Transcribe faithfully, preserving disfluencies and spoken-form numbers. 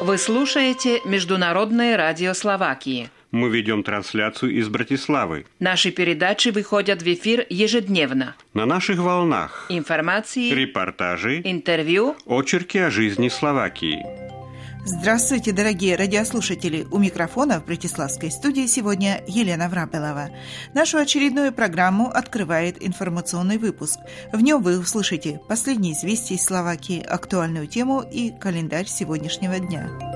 Вы слушаете Международное радио Словакии. Мы ведем трансляцию из Братиславы. Наши передачи выходят в эфир ежедневно. На наших волнах Информации, репортажи, интервью, очерки о жизни Словакии. Здравствуйте, дорогие радиослушатели! У микрофона в Братиславской студии сегодня Елена Врабелова. Нашу очередную программу открывает информационный выпуск. В нем вы услышите последние известия из Словакии, актуальную тему и календарь сегодняшнего дня.